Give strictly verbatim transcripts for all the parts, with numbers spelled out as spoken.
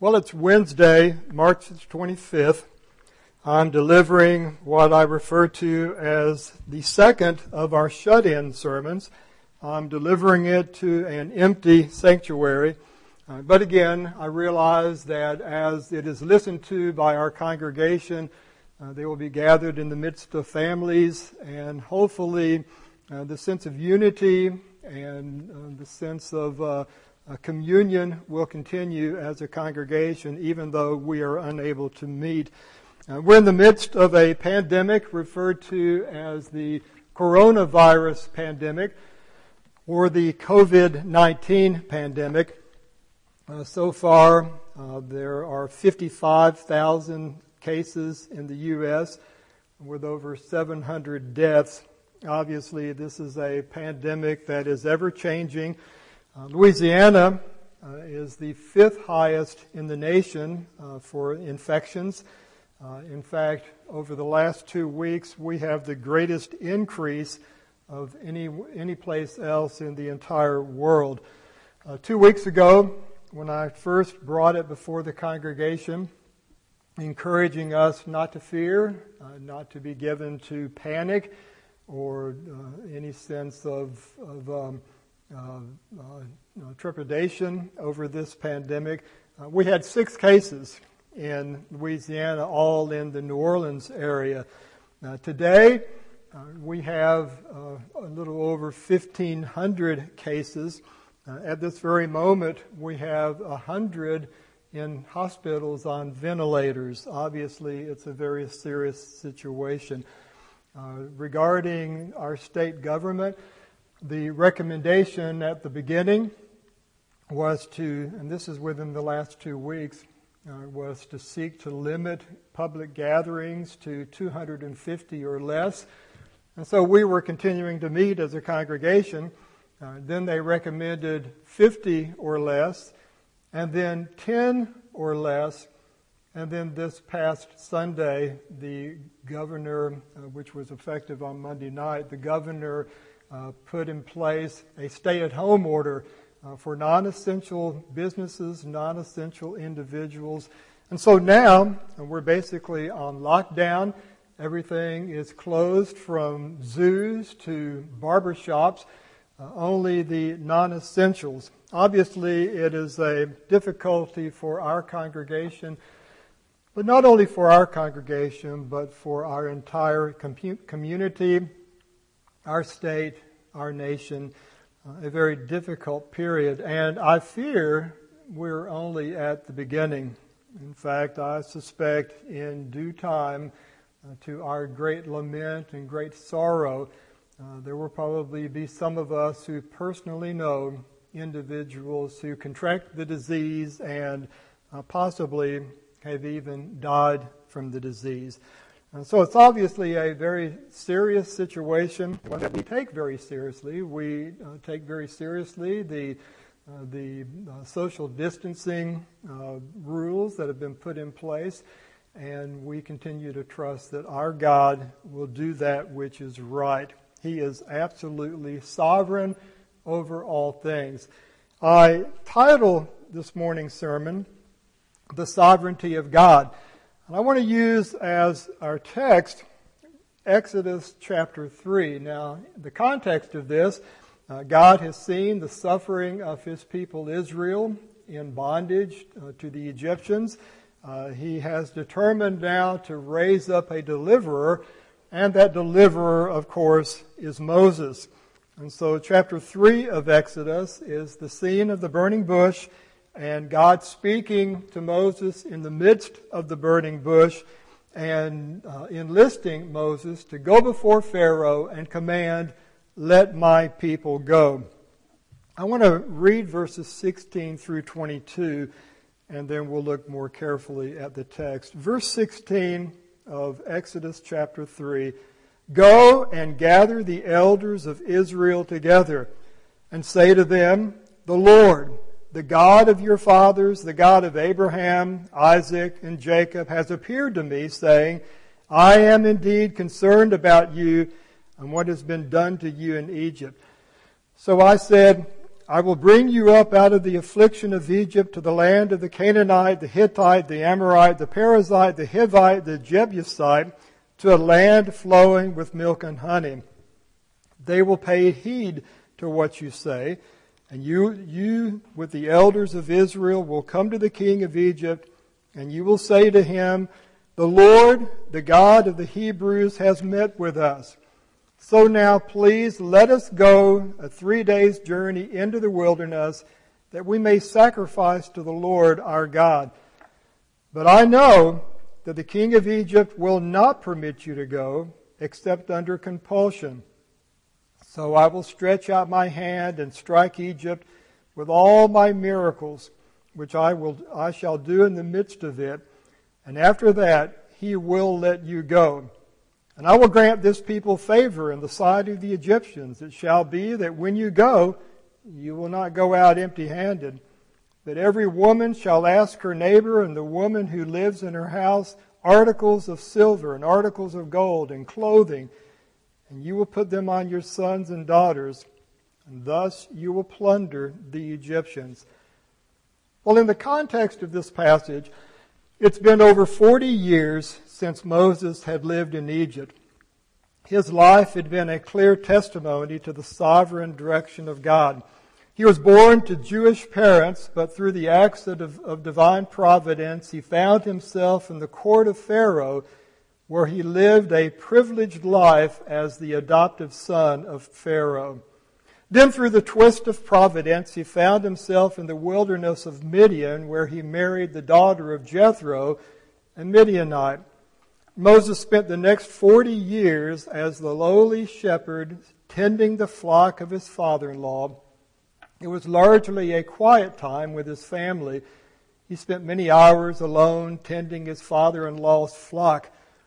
Well, it's Wednesday, March twenty-fifth. I'm delivering what I refer to as the second of our shut-in sermons. I'm delivering it to an empty sanctuary. Uh, but again, I realize that as it is listened to by our congregation, uh, they will be gathered in the midst of families, and hopefully uh, the sense of unity and uh, the sense of uh, Uh, communion will continue as a congregation, even though we are unable to meet. Uh, we're in the midst of a pandemic referred to as the coronavirus pandemic or the covid nineteen pandemic. Uh, so far, uh, there are fifty-five thousand cases in the U S with over seven hundred deaths. Obviously, this is a pandemic that is ever-changing. Uh, Louisiana uh, is the fifth highest in the nation uh, for infections. Uh, in fact, over the last two weeks, we have the greatest increase of any any place else in the entire world. Uh, two weeks ago, when I first brought it before the congregation, encouraging us not to fear, uh, not to be given to panic or uh, any sense of, of um, Uh, uh, uh, trepidation over this pandemic. Uh, we had six cases in Louisiana, all in the New Orleans area. Uh, today, uh, we have uh, a little over fifteen hundred cases. Uh, at this very moment, we have one hundred in hospitals on ventilators. Obviously, it's a very serious situation. Uh, regarding our state government, the recommendation at the beginning was to, and this is within the last two weeks, uh, was to seek to limit public gatherings to two hundred fifty or less. And so we were continuing to meet as a congregation. Uh, then they recommended fifty or less, and then ten or less. And then this past Sunday, the governor, uh, which was effective on Monday night, the governor Uh, put in place a stay-at-home order uh, for non-essential businesses, non-essential individuals. And so now uh, we're basically on lockdown. Everything is closed from zoos to barbershops, uh, only the non-essentials. Obviously, it is a difficulty for our congregation, but not only for our congregation, but for our entire com- community, our state, our nation, uh, a very difficult period. And I fear we're only at the beginning. In fact, I suspect in due time, uh, to our great lament and great sorrow, uh, there will probably be some of us who personally know individuals who contract the disease and uh, possibly have even died from the disease. And so it's obviously a very serious situation, one that we take very seriously. We uh, take very seriously the uh, the uh, social distancing uh, rules that have been put in place, and we continue to trust that our God will do that which is right. He is absolutely sovereign over all things. I title this morning's sermon, "The Sovereignty of God." And I want to use as our text Exodus chapter three. Now, the context of this, uh, God has seen the suffering of His people Israel in bondage uh, to the Egyptians. Uh, he has determined now to raise up a deliverer, and that deliverer, of course, is Moses. And so chapter three of Exodus is the scene of the burning bush, and God speaking to Moses in the midst of the burning bush and uh, enlisting Moses to go before Pharaoh and command, "Let my people go." I want to read verses sixteen through twenty-two, and then we'll look more carefully at the text. Verse sixteen of Exodus chapter three, "Go and gather the elders of Israel together, and say to them, 'The Lord, the God of your fathers, the God of Abraham, Isaac, and Jacob, has appeared to me, saying, I am indeed concerned about you and what has been done to you in Egypt. So I said, I will bring you up out of the affliction of Egypt to the land of the Canaanite, the Hittite, the Amorite, the Perizzite, the Hivite, the Jebusite, to a land flowing with milk and honey. They will pay heed to what you say, and you, you with the elders of Israel will come to the king of Egypt, and you will say to him, the Lord, the God of the Hebrews, has met with us. So now, please, let us go a three days' journey into the wilderness, that we may sacrifice to the Lord our God. But I know that the king of Egypt will not permit you to go, except under compulsion. So I will stretch out my hand and strike Egypt with all my miracles, which I will, I shall do in the midst of it. And after that, he will let you go. And I will grant this people favor in the sight of the Egyptians. It shall be that when you go, you will not go out empty-handed. But every woman shall ask her neighbor and the woman who lives in her house articles of silver and articles of gold and clothing, and you will put them on your sons and daughters, and thus you will plunder the Egyptians. Well, in the context of this passage, it's been over forty years since Moses had lived in Egypt. His life had been a clear testimony to the sovereign direction of God. He was born to Jewish parents, but through the acts of, of divine providence, he found himself in the court of Pharaoh, where he lived a privileged life as the adoptive son of Pharaoh. Then through the twist of providence, he found himself in the wilderness of Midian, where he married the daughter of Jethro, a Midianite. Moses spent the next forty years as the lowly shepherd tending the flock of his father-in-law. It was largely a quiet time with his family. He spent many hours alone tending his father-in-law's flock.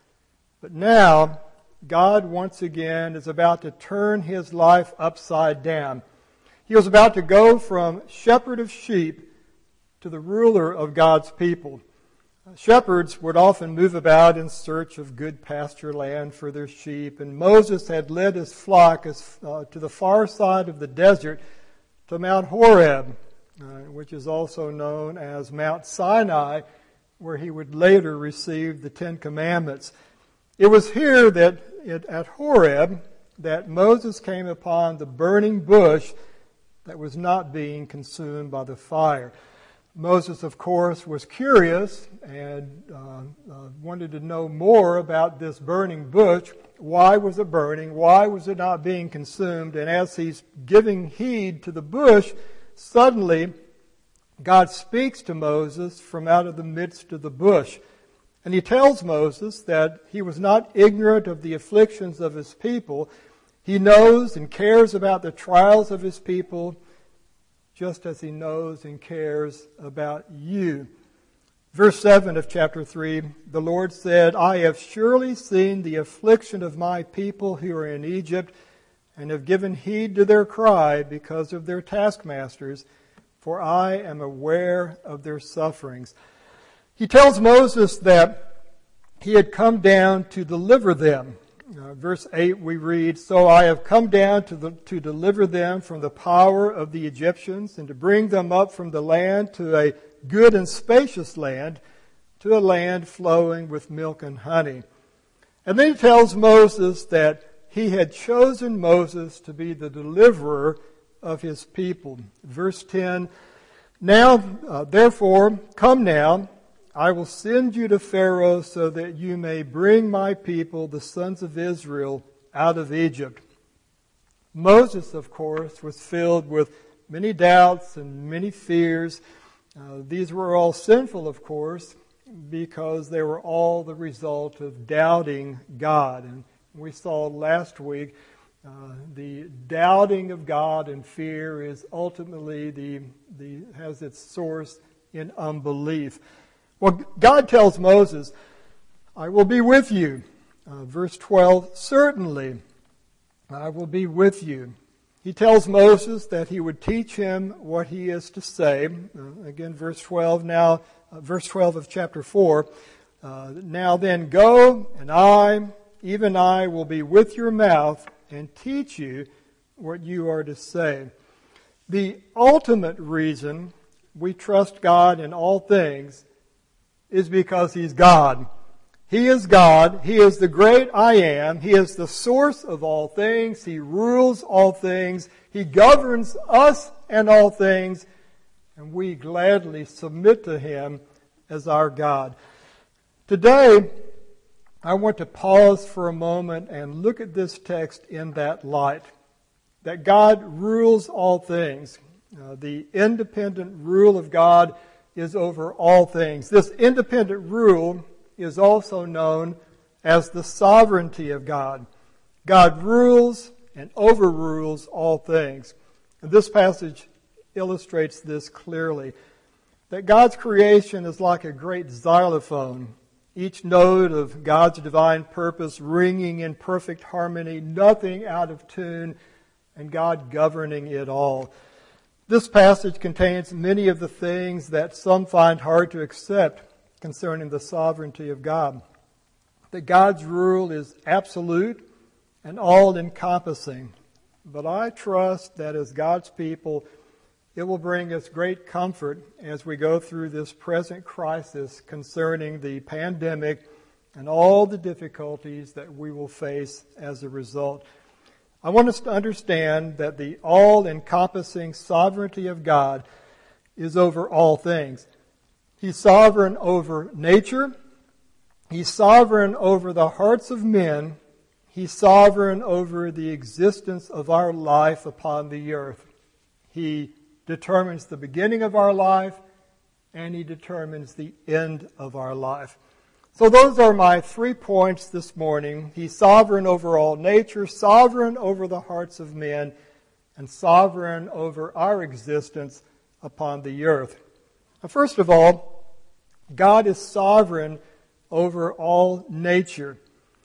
But now, God once again is about to turn his life upside down. He was about to go from shepherd of sheep to the ruler of God's people. Shepherds would often move about in search of good pasture land for their sheep, and Moses had led his flock as, uh, to the far side of the desert to Mount Horeb, uh, which is also known as Mount Sinai, where he would later receive the Ten Commandments. It was here that it, at Horeb that Moses came upon the burning bush that was not being consumed by the fire. Moses, of course, was curious and uh, uh, wanted to know more about this burning bush. Why was it burning? Why was it not being consumed? And as he's giving heed to the bush, suddenly God speaks to Moses from out of the midst of the bush. And he tells Moses that he was not ignorant of the afflictions of his people. He knows and cares about the trials of his people, just as he knows and cares about you. Verse seven of chapter three, the Lord said, I have surely seen the affliction of my people who are in Egypt, and have given heed to their cry because of their taskmasters, for I am aware of their sufferings. He tells Moses that he had come down to deliver them. Uh, verse eight we read, So I have come down to, the, to deliver them from the power of the Egyptians, and to bring them up from the land to a good and spacious land, to a land flowing with milk and honey. And then he tells Moses that he had chosen Moses to be the deliverer of his people. Verse ten, Now, uh, therefore, come now, I will send you to Pharaoh so that you may bring my people, the sons of Israel, out of Egypt. Moses, of course, was filled with many doubts and many fears. Uh, these were all sinful, of course, because they were all the result of doubting God. And we saw last week uh, the doubting of God and fear is ultimately the, the has its source in unbelief. Well, God tells Moses, I will be with you. Uh, verse twelve, certainly I will be with you. He tells Moses that he would teach him what he is to say. Uh, again, verse twelve, now, uh, verse twelve of chapter four. Uh, now then go, and I, even I, will be with your mouth and teach you what you are to say. The ultimate reason we trust God in all things is because He's God. He is God. He is the great I Am. He is the source of all things. He rules all things. He governs us and all things. And we gladly submit to Him as our God. Today, I want to pause for a moment and look at this text in that light. That God rules all things. Uh, the independent rule of God is over all things. This independent rule is also known as the sovereignty of God. God rules and overrules all things. And this passage illustrates this clearly. That God's creation is like a great xylophone, each note of God's divine purpose ringing in perfect harmony, nothing out of tune, and God governing it all. This passage contains many of the things that some find hard to accept concerning the sovereignty of God. That God's rule is absolute and all-encompassing. But I trust that as God's people, it will bring us great comfort as we go through this present crisis concerning the pandemic and all the difficulties that we will face as a result. I want us to understand that the all-encompassing sovereignty of God is over all things. He's sovereign over nature. He's sovereign over the hearts of men. He's sovereign over the existence of our life upon the earth. He determines the beginning of our life, and He determines the end of our life. So those are my three points this morning. He's sovereign over all nature, sovereign over the hearts of men, and sovereign over our existence upon the earth. Now, first of all, God is sovereign over all nature.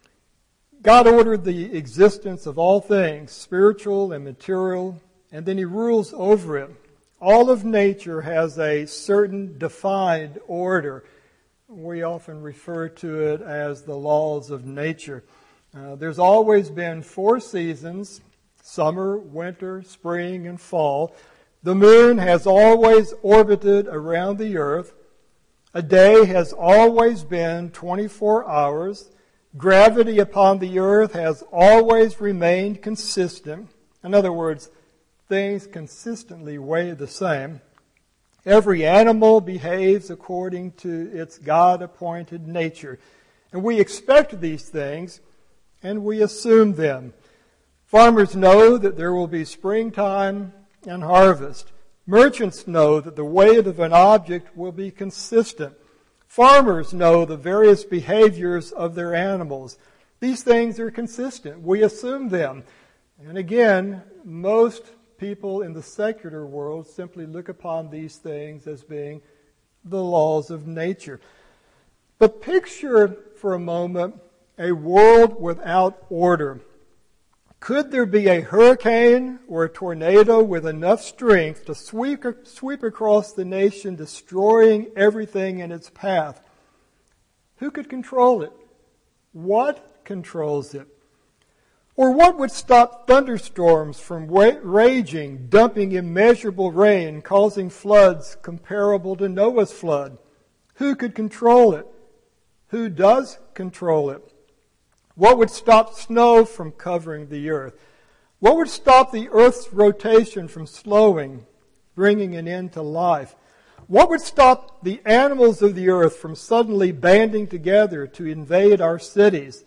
God ordered the existence of all things, spiritual and material, and then He rules over it. All of nature has a certain defined order. We often refer to it as the laws of nature. Uh, there's always been four seasons, summer, winter, spring, and fall. The moon has always orbited around the earth. A day has always been twenty-four hours. Gravity upon the earth has always remained consistent. In other words, things consistently weigh the same. Every animal behaves according to its God-appointed nature. And we expect these things, and we assume them. Farmers know that there will be springtime and harvest. Merchants know that the weight of an object will be consistent. Farmers know the various behaviors of their animals. These things are consistent. We assume them. And again, most people in the secular world simply look upon these things as being the laws of nature. But picture for a moment a world without order. Could there be a hurricane or a tornado with enough strength to sweep, sweep across the nation, destroying everything in its path? Who could control it? What controls it? Or what would stop thunderstorms from raging, dumping immeasurable rain, causing floods comparable to Noah's flood? Who could control it? Who does control it? What would stop snow from covering the earth? What would stop the earth's rotation from slowing, bringing an end to life? What would stop the animals of the earth from suddenly banding together to invade our cities?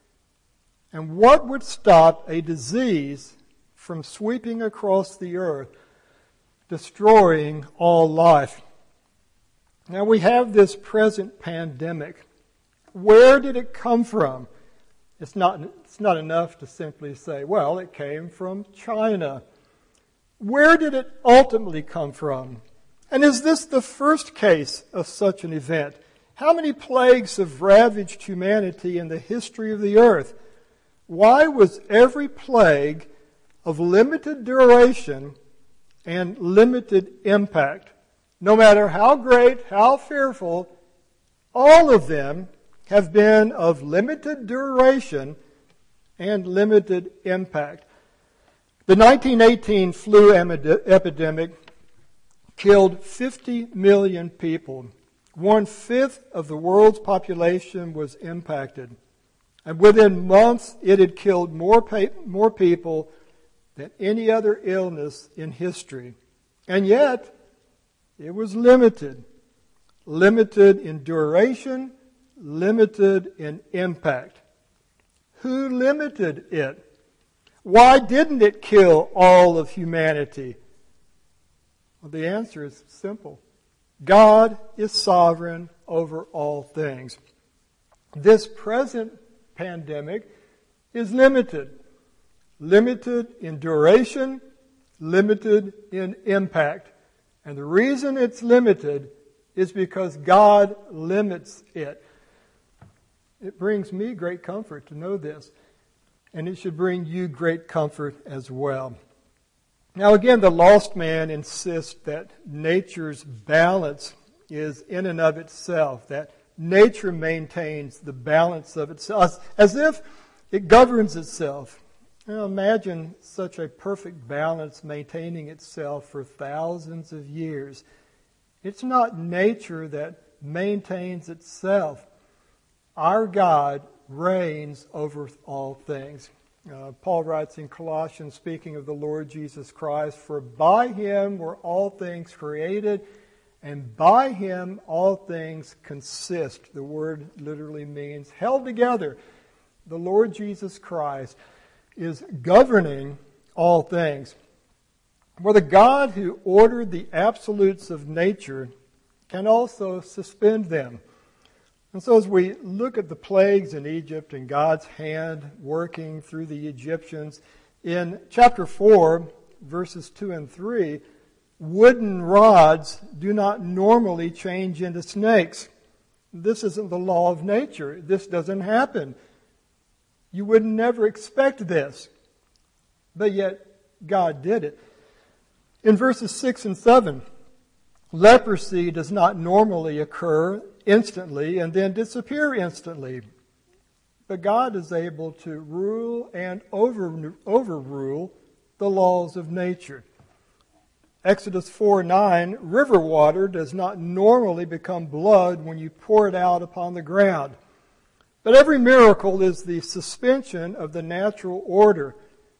And what would stop a disease from sweeping across the earth, destroying all life? Now we have this present pandemic. Where did it come from? It's not, it's not enough to simply say, well, it came from China. Where did it ultimately come from? And is this the first case of such an event? How many plagues have ravaged humanity in the history of the earth? Why was every plague of limited duration and limited impact? No matter how great, how fearful, all of them have been of limited duration and limited impact. The nineteen eighteen flu epidemic killed fifty million people. One-fifth of the world's population was impacted. And within months, it had killed more, pa- more people than any other illness in history. And yet, it was limited. Limited in duration, limited in impact. Who limited it? Why didn't it kill all of humanity? Well, the answer is simple. God is sovereign over all things. This present pandemic is limited. Limited in duration, limited in impact. And the reason it's limited is because God limits it. It brings me great comfort to know this. And it should bring you great comfort as well. Now again, the lost man insists that nature's balance is in and of itself, that nature maintains the balance of itself, as if it governs itself. You know, imagine such a perfect balance maintaining itself for thousands of years. It's not nature that maintains itself. Our God reigns over all things. Uh, Paul writes in Colossians, speaking of the Lord Jesus Christ, "For by him were all things created, and by him all things consist." The word literally means held together. The Lord Jesus Christ is governing all things. For the God who ordered the absolutes of nature can also suspend them. And so as we look at the plagues in Egypt and God's hand working through the Egyptians, in chapter four, verses two and three, wooden rods do not normally change into snakes. This isn't the law of nature. This doesn't happen. You would never expect this. But yet, God did it. In verses six and seven, leprosy does not normally occur instantly and then disappear instantly. But God is able to rule and over, overrule the laws of nature. Exodus four nine, river water does not normally become blood when you pour it out upon the ground. But every miracle is the suspension of the natural order.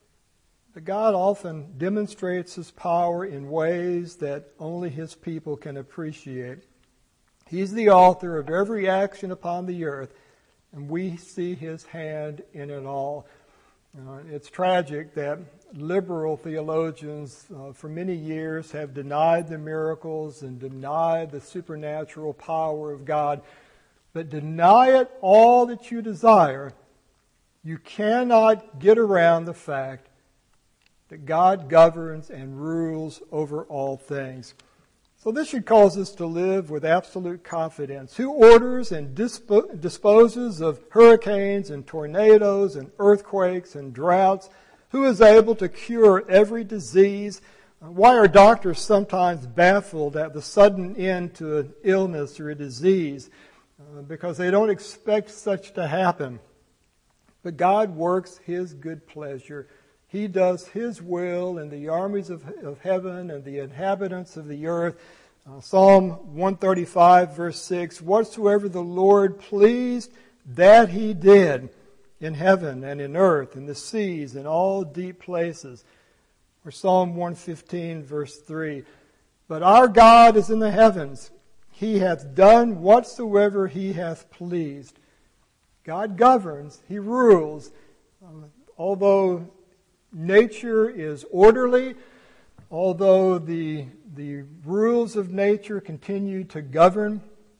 But God often demonstrates his power in ways that only his people can appreciate. He's the author of every action upon the earth, and we see his hand in it all. Uh, it's tragic that liberal theologians uh, for many years have denied the miracles and denied the supernatural power of God. But deny it all that you desire, you cannot get around the fact that God governs and rules over all things. So this should cause us to live with absolute confidence. Who orders and dispo- disposes of hurricanes and tornadoes and earthquakes and droughts? Who is able to cure every disease? Why are doctors sometimes baffled at the sudden end to an illness or a disease? Uh, because they don't expect such to happen. But God works his good pleasure. He does his will in the armies of, of heaven and the inhabitants of the earth. Uh, Psalm one thirty-five, verse six, "Whatsoever the Lord pleased, that he did in heaven and in earth, in the seas, and all deep places." Or Psalm one fifteen, verse three, "But our God is in the heavens. He hath done whatsoever he hath pleased." God governs. He rules. Um, although nature is orderly, although the, the rules of nature continue to govern,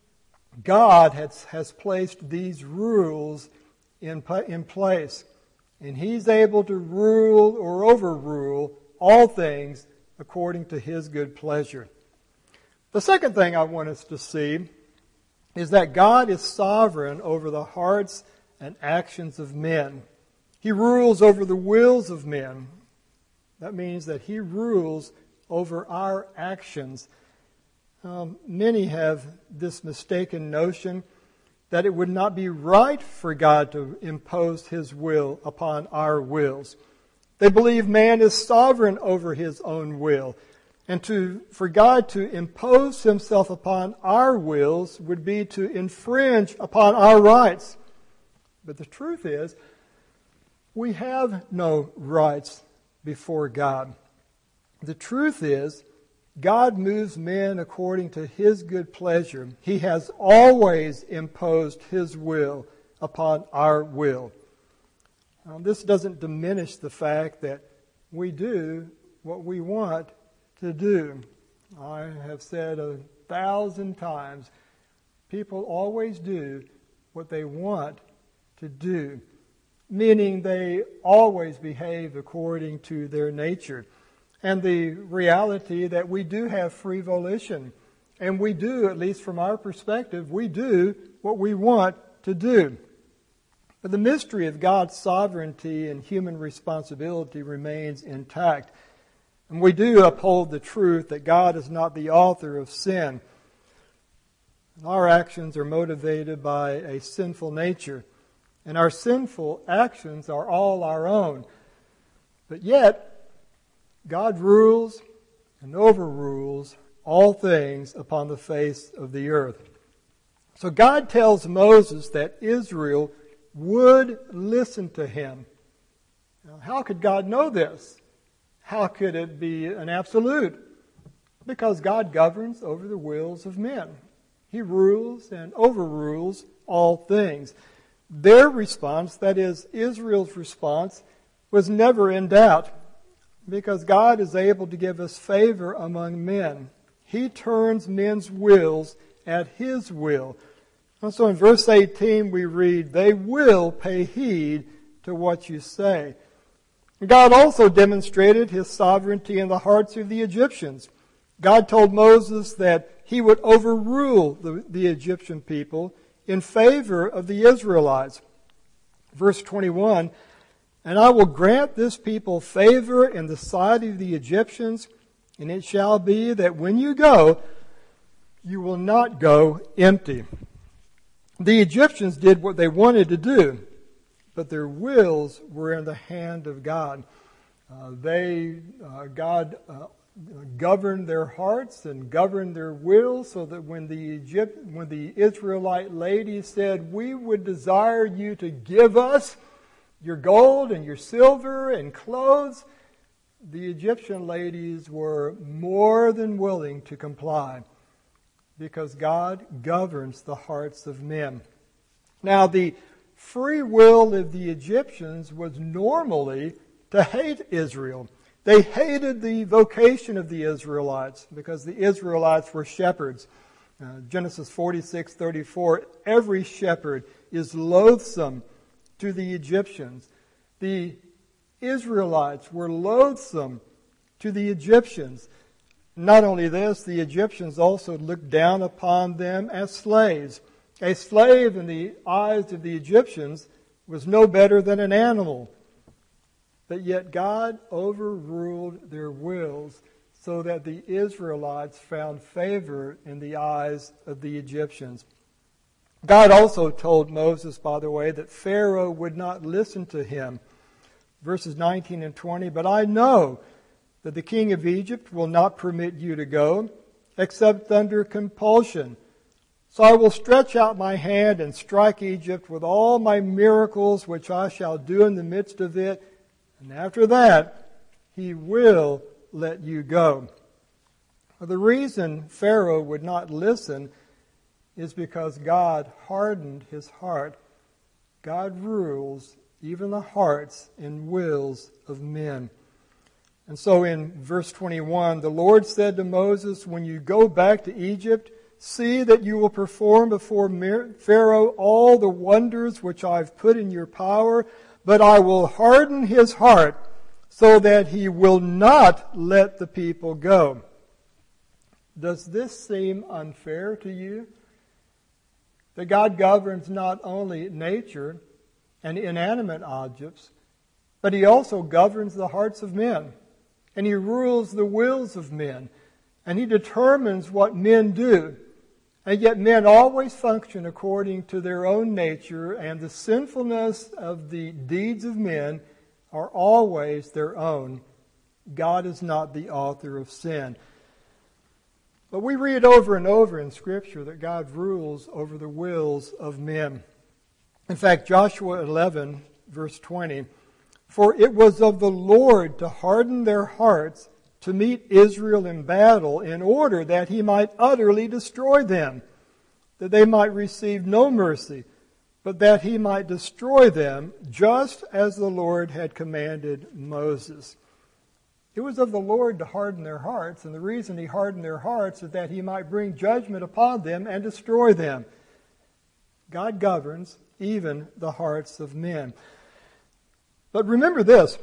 God has, has placed these rules in, in place. And he's able to rule or overrule all things according to his good pleasure. The second thing I want us to see is that God is sovereign over the hearts and actions of men. He rules over the wills of men. That means that he rules over our actions. Um, many have this mistaken notion that it would not be right for God to impose his will upon our wills. They believe man is sovereign over his own will. And to, for God to impose himself upon our wills would be to infringe upon our rights. But the truth is, we have no rights before God. The truth is, God moves men according to his good pleasure. He has always imposed his will upon our will. Now, this doesn't diminish the fact that we do what we want to do. I have said a thousand times, people always do what they want to do, meaning they always behave according to their nature. And the reality that we do have free volition, and we do, at least from our perspective, we do what we want to do. But the mystery of God's sovereignty and human responsibility remains intact. And we do uphold the truth that God is not the author of sin. Our actions are motivated by a sinful nature, and our sinful actions are all our own. But yet, God rules and overrules all things upon the face of the earth. So God tells Moses that Israel would listen to him. Now, how could God know this? How could it be an absolute? Because God governs over the wills of men. He rules and overrules all things. Their response, that is, Israel's response, was never in doubt, because God is able to give us favor among men. He turns men's wills at his will. And so in verse eighteen we read, "They will pay heed to what you say." God also demonstrated his sovereignty in the hearts of the Egyptians. God told Moses that he would overrule the, the Egyptian people in favor of the Israelites. Verse twenty-one, "And I will grant this people favor in the sight of the Egyptians, and it shall be that when you go, you will not go empty." The Egyptians did what they wanted to do, but their wills were in the hand of God. Uh, they, uh, God uh, governed their hearts and governed their wills, so that when the Egypt, when the Israelite ladies said, "We would desire you to give us your gold and your silver and clothes," the Egyptian ladies were more than willing to comply, because God governs the hearts of men. Now, the free will of the Egyptians was normally to hate Israel. They hated the vocation of the Israelites because the Israelites were shepherds. Uh, Genesis forty-six thirty-four, "Every shepherd is loathsome to the Egyptians." The Israelites were loathsome to the Egyptians. Not only this, the Egyptians also looked down upon them as slaves. A slave in the eyes of the Egyptians was no better than an animal. But yet God overruled their wills so that the Israelites found favor in the eyes of the Egyptians. God also told Moses, by the way, that Pharaoh would not listen to him. Verses nineteen and twenty, "But I know that the king of Egypt will not permit you to go, except under compulsion. So I will stretch out my hand and strike Egypt with all my miracles, which I shall do in the midst of it. And after that, he will let you go." Well, the reason Pharaoh would not listen is because God hardened his heart. God rules even the hearts and wills of men. And so in verse twenty-one, "The Lord said to Moses, when you go back to Egypt, see that you will perform before Pharaoh all the wonders which I've put in your power, but I will harden his heart so that he will not let the people go." Does this seem unfair to you? That God governs not only nature and inanimate objects, but he also governs the hearts of men. And he rules the wills of men. And he determines what men do. And yet men always function according to their own nature, and the sinfulness of the deeds of men are always their own. God is not the author of sin. But we read over and over in Scripture that God rules over the wills of men. In fact, Joshua eleven, verse twenty, "For it was of the Lord to harden their hearts to meet Israel in battle, in order that he might utterly destroy them, that they might receive no mercy, but that he might destroy them, just as the Lord had commanded Moses." It was of the Lord to harden their hearts, and the reason he hardened their hearts is that he might bring judgment upon them and destroy them. God governs even the hearts of men. But remember this,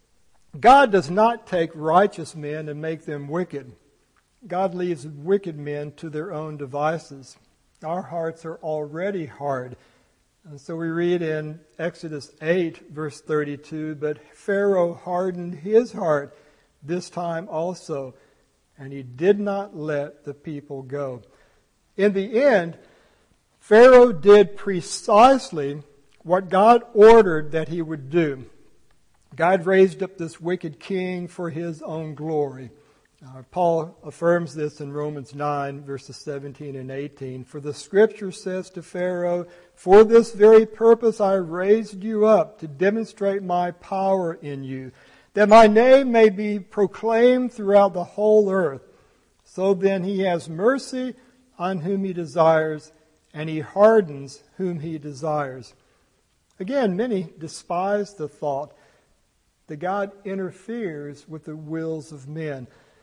God does not take righteous men and make them wicked. God leaves wicked men to their own devices. Our hearts are already hard. And so we read in Exodus eight, verse thirty-two, "But Pharaoh hardened his heart this time also, and he did not let the people go." In the end, Pharaoh did precisely what God ordered that he would do. God raised up this wicked king for his own glory. Uh, Paul affirms this in Romans nine, verses seventeen and eighteen. "For the Scripture says to Pharaoh, 'For this very purpose I raised you up, to demonstrate my power in you, that my name may be proclaimed throughout the whole earth. So then he has mercy on whom he desires, and he hardens whom he desires.'" Again, many despise the thought that God interferes with the wills of men.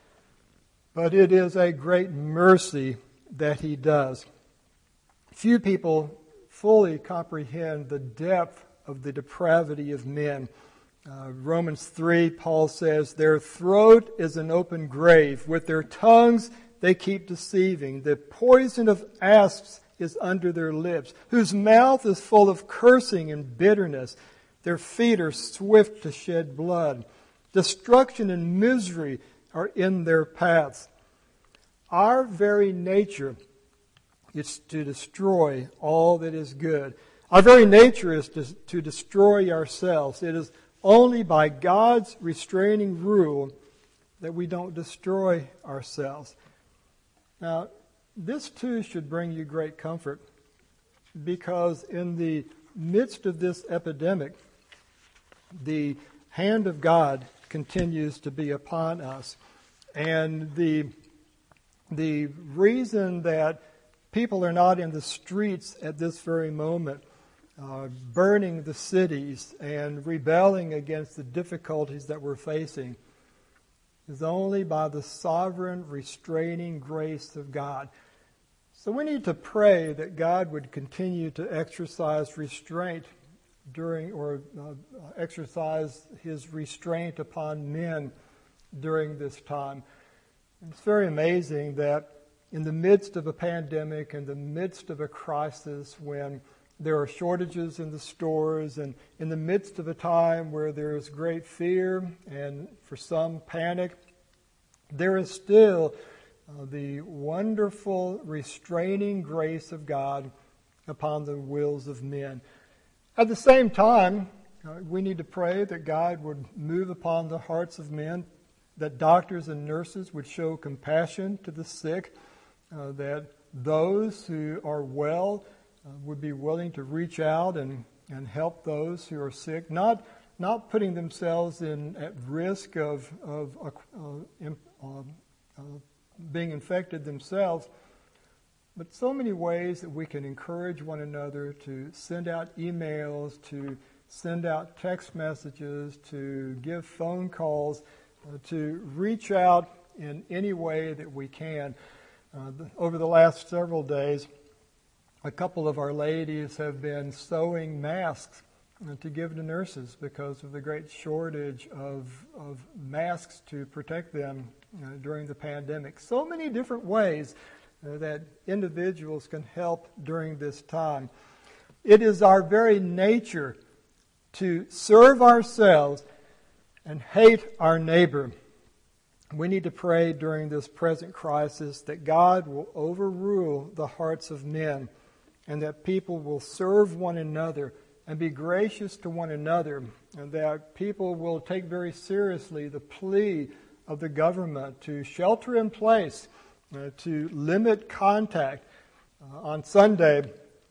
But it is a great mercy that he does. Few people fully comprehend the depth of the depravity of men. Uh, Romans three, Paul says, "Their throat is an open grave. With their tongues they keep deceiving. The poison of asps is under their lips, whose mouth is full of cursing and bitterness. Their feet are swift to shed blood. Destruction and misery are in their paths." Our very nature is to destroy all that is good. Our very nature is to, to destroy ourselves. It is only by God's restraining rule that we don't destroy ourselves. Now, this too should bring you great comfort, because in the midst of this epidemic, the hand of God continues to be upon us. And the, the reason that people are not in the streets at this very moment, uh, burning the cities and rebelling against the difficulties that we're facing, is only by the sovereign restraining grace of God. So we need to pray that God would continue to exercise restraint during, or uh, exercise his restraint upon men during this time. And it's very amazing that in the midst of a pandemic, in the midst of a crisis, when there are shortages in the stores, and in the midst of a time where there is great fear and for some panic, there is still uh, the wonderful restraining grace of God upon the wills of men. At the same time, uh, we need to pray that God would move upon the hearts of men, that doctors and nurses would show compassion to the sick, uh, that those who are well uh, would be willing to reach out and, and help those who are sick, not not putting themselves in at risk of of uh, uh, uh, being infected themselves, but so many ways that we can encourage one another to send out emails, to send out text messages, to give phone calls, uh, to reach out in any way that we can. Uh, the, over the last several days, a couple of our ladies have been sewing masks uh, to give to nurses because of the great shortage of, of masks to protect them uh, during the pandemic. So many different ways uh, that individuals can help during this time. It is our very nature to serve ourselves and hate our neighbor. We need to pray during this present crisis that God will overrule the hearts of men and that people will serve one another and be gracious to one another, and that people will take very seriously the plea of the government to shelter in place, uh, to limit contact. Uh, on Sunday,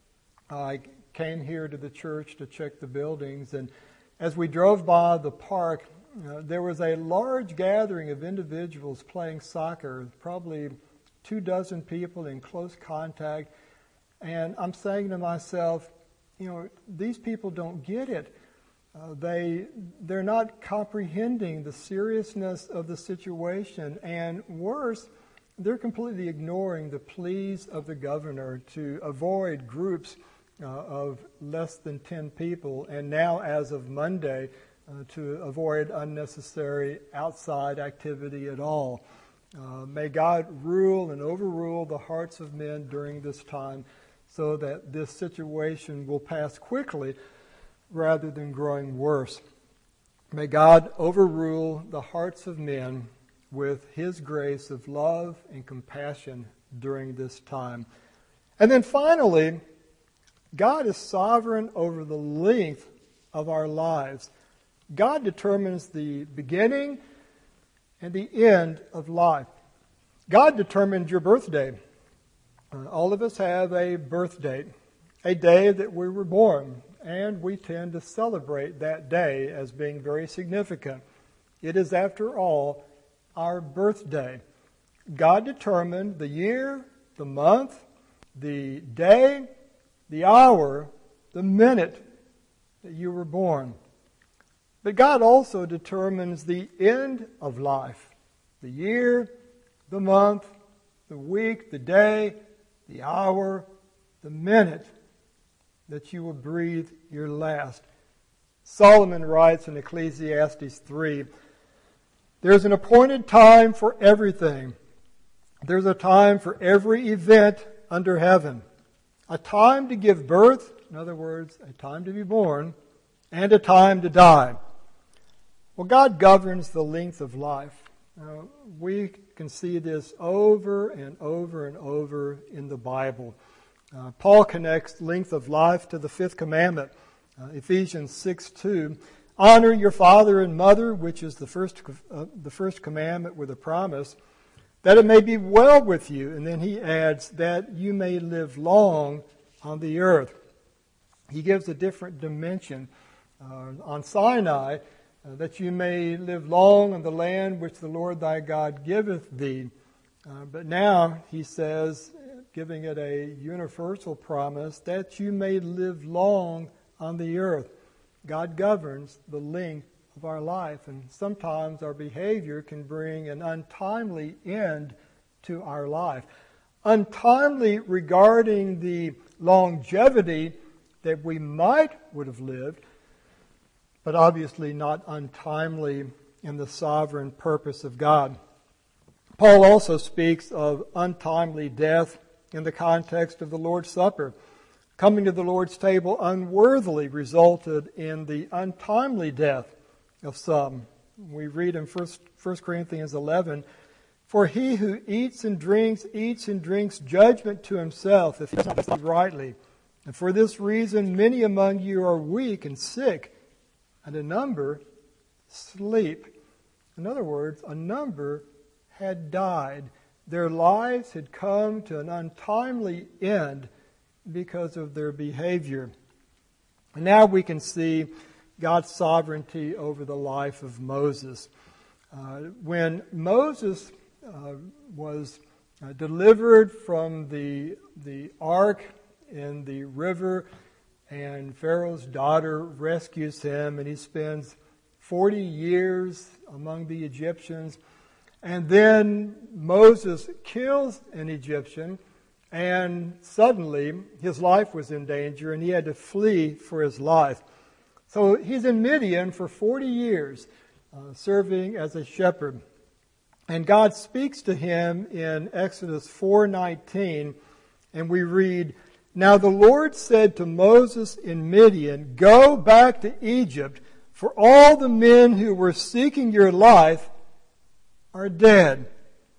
I came here to the church to check the buildings, and as we drove by the park, uh, there was a large gathering of individuals playing soccer, probably two dozen people in close contact, and I'm saying to myself, you know, these people don't get it. Uh, they, they're not comprehending the seriousness of the situation, and worse, they're completely ignoring the pleas of the governor to avoid groups uh, of less than ten people, and now as of Monday, uh, to avoid unnecessary outside activity at all. Uh, may God rule and overrule the hearts of men during this time so that this situation will pass quickly rather than growing worse. May God overrule the hearts of men with His grace of love and compassion during this time. And then finally, God is sovereign over the length of our lives. God determines the beginning and the end of life. God determined your birthday. Uh, all of us have a birth date, a day that we were born, and we tend to celebrate that day as being very significant. It is, after all, our birthday. God determined the year, the month, the day, the hour, the minute that you were born. But God also determines the end of life, the year, the month, the week, the day, the hour, the minute that you will breathe your last. Solomon writes in Ecclesiastes three, "There's an appointed time for everything. There's a time for every event under heaven. A time to give birth," in other words, a time to be born, "and a time to die." Well, God governs the length of life. Uh, we can see this over and over and over in the Bible. Uh, Paul connects length of life to the fifth commandment, uh, Ephesians six two. "Honor your father and mother," which is the first uh, the first commandment with a promise, "that it may be well with you." And then he adds, "that you may live long on the earth." He gives a different dimension. Uh, on Sinai, uh, that you may live long on the land which the Lord thy God giveth thee. Uh, but now, he says, giving it a universal promise, that you may live long on the earth. God governs the length of our life, and sometimes our behavior can bring an untimely end to our life. Untimely regarding the longevity that we might would have lived, but obviously not untimely in the sovereign purpose of God. Paul also speaks of untimely death in the context of the Lord's Supper. Coming to the Lord's table unworthily resulted in the untimely death of some. We read in First Corinthians eleven, "For he who eats and drinks, eats and drinks judgment to himself, if he does not eat rightly. And for this reason many among you are weak and sick, and a number sleep." In other words, a number had died. Their lives had come to an untimely end because of their behavior. And now we can see God's sovereignty over the life of Moses. Uh, when Moses uh, was uh, delivered from the, the ark in the river, and Pharaoh's daughter rescues him, and he spends forty years among the Egyptians. And then Moses kills an Egyptian, and suddenly his life was in danger, and he had to flee for his life. So he's in Midian for forty years, uh, serving as a shepherd. And God speaks to him in Exodus four nineteen, and we read, "Now the Lord said to Moses in Midian, Go back to Egypt, for all the men who were seeking your life are dead."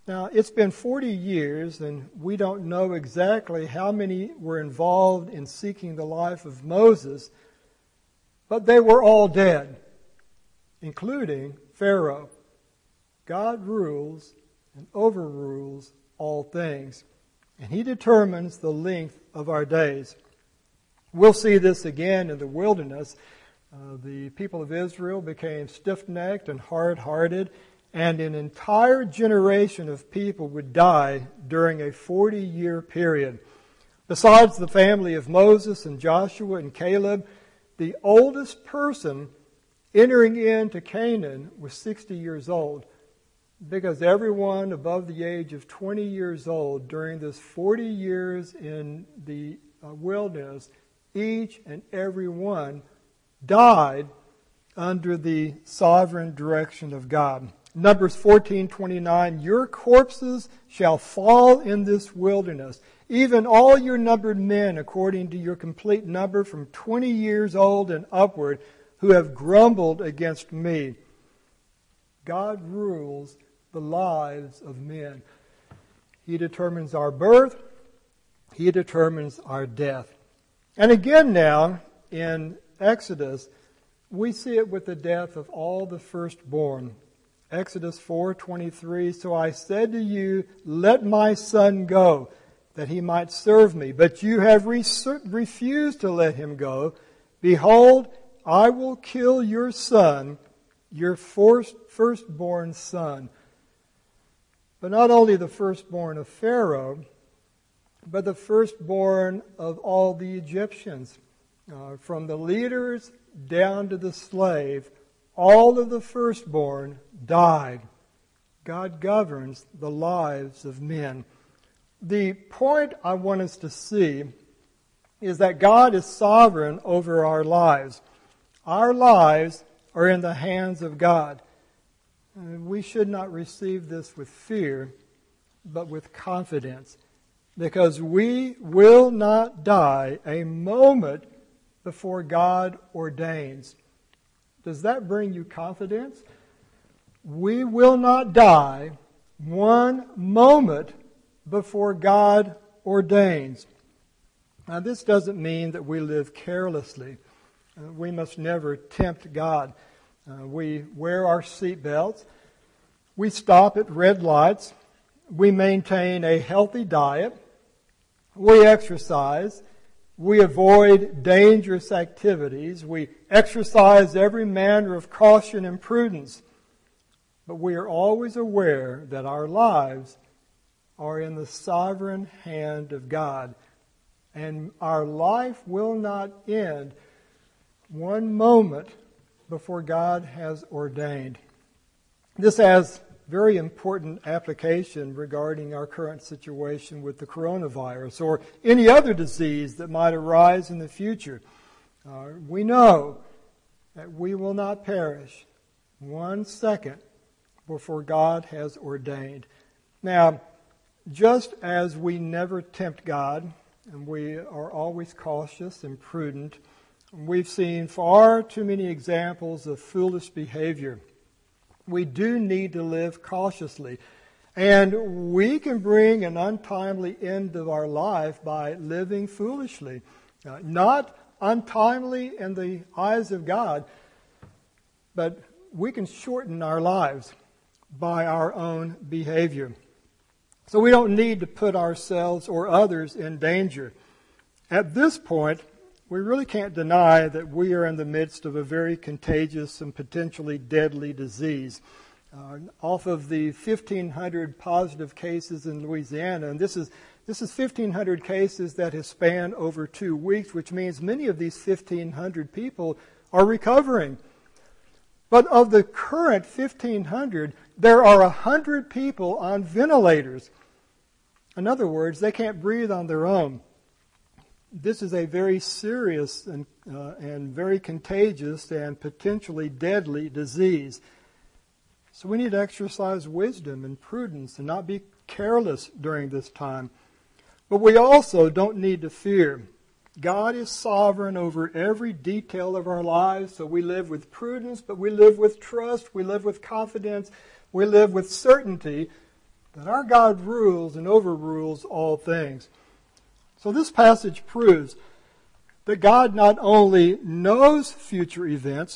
Now, it's been forty years, and we don't know exactly how many were involved in seeking the life of Moses, but they were all dead, including Pharaoh. God rules and overrules all things, and He determines the length of our days. We'll see this again in the wilderness. Uh, the people of Israel became stiff-necked and hard-hearted, and an entire generation of people would die during a forty-year period. Besides the family of Moses and Joshua and Caleb, the oldest person entering into Canaan was sixty years old, because everyone above the age of twenty years old during this forty years in the uh, wilderness, each and every one died under the sovereign direction of God. Numbers fourteen twenty-nine, your corpses shall fall in this wilderness, even all your numbered men according to your complete number from twenty years old and upward, who have grumbled against me. God rules the lives of men. He determines our birth. He determines our death. And again now, in Exodus, we see it with the death of all the firstborn. Exodus four twenty-three, so I said to you, let my son go, that he might serve me. But you have re- refused to let him go. Behold, I will kill your son, your first, firstborn son. But not only the firstborn of Pharaoh, but the firstborn of all the Egyptians. Uh, from the leaders down to the slave, all of the firstborn died. God governs the lives of men. The point I want us to see is that God is sovereign over our lives. Our lives are in the hands of God. And we should not receive this with fear, but with confidence, because we will not die a moment before God ordains. Does that bring you confidence? We will not die one moment before God ordains. Now, this doesn't mean that we live carelessly. Uh, we must never tempt God. Uh, we wear our seatbelts. We stop at red lights. We maintain a healthy diet. We exercise. We avoid dangerous activities. We exercise every manner of caution and prudence. But we are always aware that our lives are in the sovereign hand of God. And our life will not end one moment before God has ordained. This has very important application regarding our current situation with the coronavirus or any other disease that might arise in the future. Uh, we know that we will not perish one second before God has ordained. Now, just as we never tempt God, and we are always cautious and prudent, we've seen far too many examples of foolish behavior. We do need to live cautiously. And we can bring an untimely end of our life by living foolishly. Uh, not untimely in the eyes of God, but we can shorten our lives by our own behavior. So we don't need to put ourselves or others in danger. At this point, we really can't deny that we are in the midst of a very contagious and potentially deadly disease. Uh, off of the fifteen hundred positive cases in Louisiana, and this is this is fifteen hundred cases that have spanned over two weeks, which means many of these fifteen hundred people are recovering. But of the current fifteen hundred, there are one hundred people on ventilators. In other words, they can't breathe on their own. This is a very serious and, uh, and very contagious and potentially deadly disease. So we need to exercise wisdom and prudence and not be careless during this time. But we also don't need to fear. God is sovereign over every detail of our lives, so we live with prudence, but we live with trust, we live with confidence, we live with certainty that our God rules and overrules all things. So this passage proves that God not only knows future events,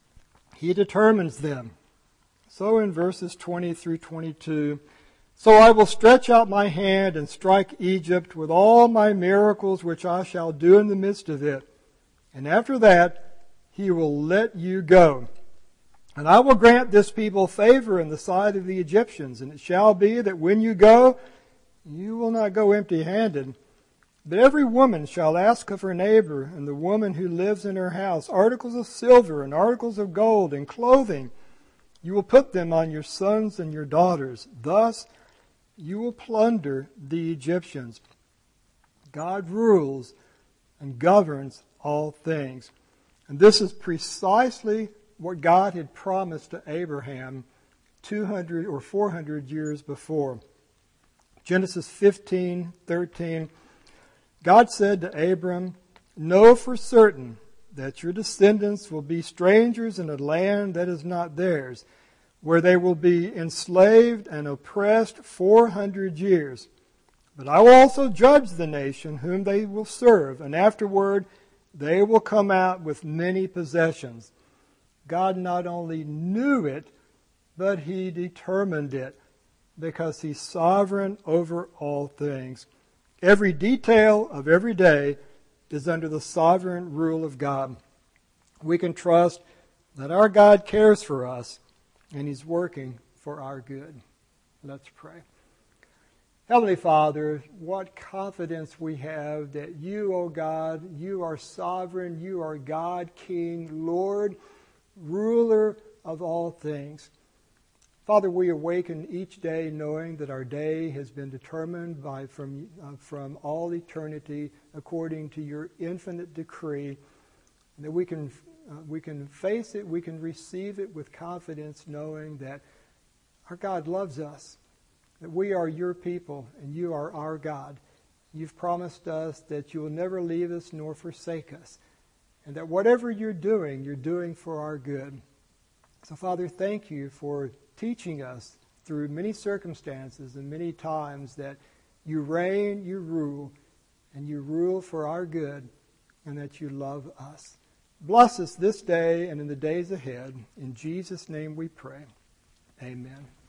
He determines them. So in verses twenty through twenty-two, so I will stretch out my hand and strike Egypt with all my miracles which I shall do in the midst of it. And after that, He will let you go. And I will grant this people favor in the sight of the Egyptians. And it shall be that when you go, you will not go empty-handed. But every woman shall ask of her neighbor and the woman who lives in her house articles of silver and articles of gold and clothing. You will put them on your sons and your daughters. Thus you will plunder the Egyptians. God rules and governs all things. And this is precisely what God had promised to Abraham two hundred or four hundred years before. Genesis fifteen thirteen, God said to Abram, know for certain that your descendants will be strangers in a land that is not theirs, where they will be enslaved and oppressed four hundred years. But I will also judge the nation whom they will serve, and afterward they will come out with many possessions. God not only knew it, but He determined it, because He's sovereign over all things. Every detail of every day is under the sovereign rule of God. We can trust that our God cares for us, and He's working for our good. Let's pray. Heavenly Father, what confidence we have that You, O God, You are sovereign, You are God, King, Lord, ruler of all things. Father, we awaken each day knowing that our day has been determined by from, uh, from all eternity according to Your infinite decree, and that we can, uh, we can face it, we can receive it with confidence knowing that our God loves us, that we are Your people and You are our God. You've promised us that You will never leave us nor forsake us, and that whatever You're doing, You're doing for our good. So, Father, thank You for teaching us through many circumstances and many times that You reign, You rule, and You rule for our good, and that You love us. Bless us this day and in the days ahead. In Jesus' name we pray. Amen.